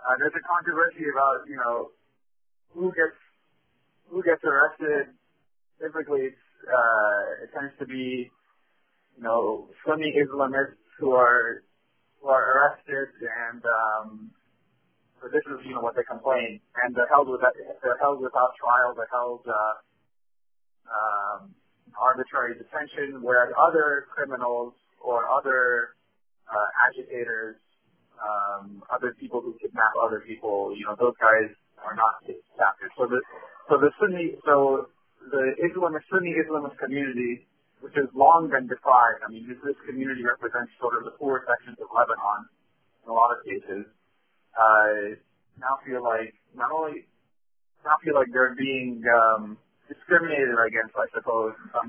there's a controversy about who gets arrested. Typically, it tends to be Sunni Islamists who are arrested, and so this is what they complain, and they're held without trial. They're held arbitrary detention, whereas other criminals or other agitators, other people who kidnap other people, those guys are not captured. So the Sunni Islamist community, which has long been deprived. I mean, this community represents sort of the poor sections of Lebanon in a lot of cases. Now feel like they're being discriminated against, I suppose, in some